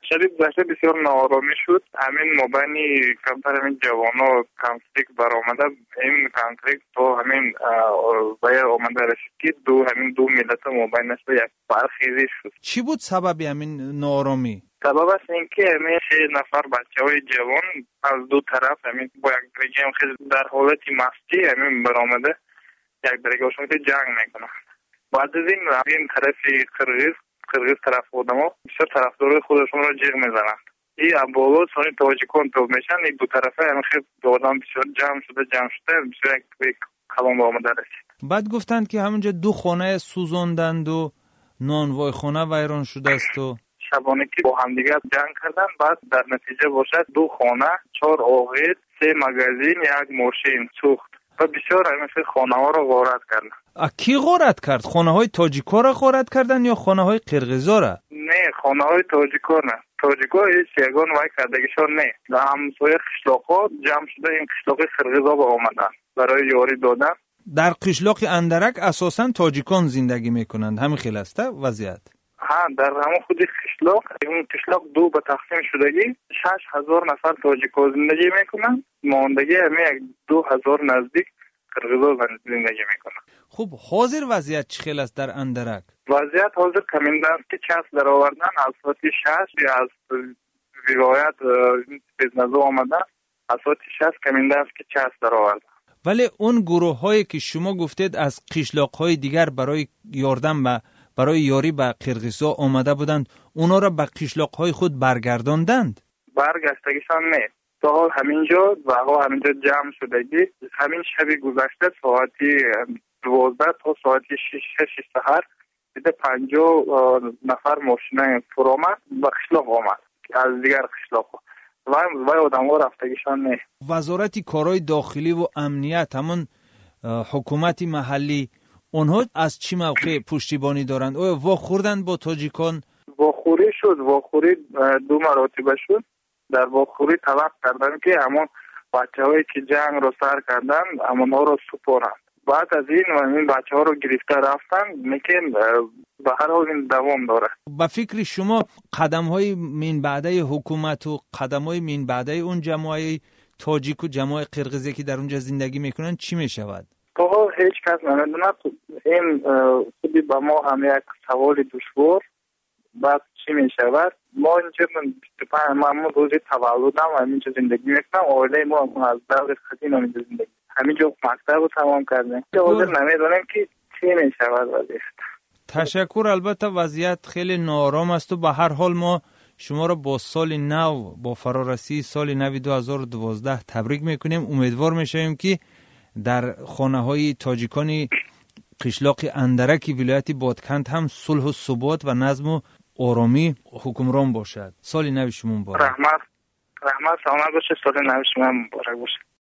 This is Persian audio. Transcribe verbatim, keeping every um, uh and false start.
شدید گذشته بسیار ناآرامی شد. همین مبانی کمتر همین جوانو کانفلیکت برآمده. این کانفلیکت تو همین باید آمده رسید که دو همین دو ملت مبانی است یک برخیزی شد. چی بود سبب همین ناآرامی؟ سبب است اینکه همین سه نفر بچه‌های جوان از دو طرف همین با یک دیگه خیلی در حالت مستی همین برآمده یک دیگه‌شون جنگ میکنن. بعد از این این طرف قرغیز قرغیز طرف آدم‌ها بسیار طرفدار خودشون رو جیغ میزنن. این ابوالو سونی تاجیکان تو میشن. این دو طرفه همین خیلی آدم بسیار جمع شده جمع شده بسیار یک کلام آمده رسید. بعد گفتند که همونجا دو خانه سوزاندند و نانوای خانه ویران شده است و شبانه که با همدیگه جنگ کردن. بعد در نتیجه باشد دو خانه، چهار آقیل، سه مغازین، یک ماشین سوخت و بسیار همین خانه ها را غارت کردن. کی غارت کرد؟ خانه های تاجیکا را غارت کردن یا خانه های قرغیزا را؟ نه، خانه های تاجیکا نه. تاجیکا هیچ یگان وای کردگیشان نه. در همسایه قشلاق ها جمع شده این قشلاق قرغیزا با آمدن برای یاری دادن. در قشلاق اندرک اساساً تاجیکان زندگی میکنند. همین خیلی است وضعیت. ها، در همون خودی قشلاق این قشلاق دو به تقسیم شدگی شش هزار نفر تاجیکا زندگی میکنن. ماندگی همه یک دو هزار نزدیک قرغیزا زندگی میکنن. خب حاضر وضعیت چی خیلی است در اندرک؟ وضعیت حاضر کمینده است که چسب در آوردن از ساعتی شش یا از روایت بزنزو آمده از ساعتی شش کمینده است که چسب در آوردن. ولی اون گروه هایی که شما گفتید از قشلاق های دیگر برای یاردن و برای یاری به قرغیزا آمده بودند اونا را به قشلاق های خود برگرداندند؟ برگشتگیشان نه. تا حال همینجا و ها همینجا جمع شدگی همین شبی گذشته ساعتی دوازده تا ساعتی شش شش سحر دیده پنجاه نفر ماشینه فرامد به قشلاق آمد از دیگر قشلاق ها و وای آدم ها رفتگیشان نه. وزارت کارهای داخلی و امنیت همون حکومت محلی اونها از چی موقع پشتیبانی دارند؟ آیا واخوردن با تاجیکان؟ واخوری شد. واخوری دو مراتبه شد. در واخوری توقع کردن که همون بچه هایی که جنگ رو سر کردن همون ها رو سپارند. بعد از این و این بچه ها رو گرفته رفتن میکن به هر حال این دوام داره. با فکر شما قدم های من بعده حکومت و قدم های من بعده اون جماعه تاجیک و جماعه قرغیزی که در اونجا زندگی میکنن چی میشود؟ تا هیچ کس نمیدونه. این خودی با ما هم یک سوال دشوار. بعد چی میشود؟ ما اینجا من بیست و پنج من روزی تولدم و همینجا زندگی میکنم. آیله ما از دور قدیم همینجا زندگی همینجا مکتب رو تمام کردیم. حاضر نمیدونم که چی میشود وضعیت. تشکر. البته وضعیت خیلی ناآرام است و به هر حال ما شما را با سال نو با فرارسی سال نو دو هزار و دوازده تبریک میکنیم. امیدوار میشیم که در خانه های تاجیکان قشلاق اندرک ولایت بادکند هم صلح و ثبات و نظم و آرامی حکمران باشد. سال نو شما مبارک. رحمت رحمت سلامت باشه. سال نو شما مبارک باشه.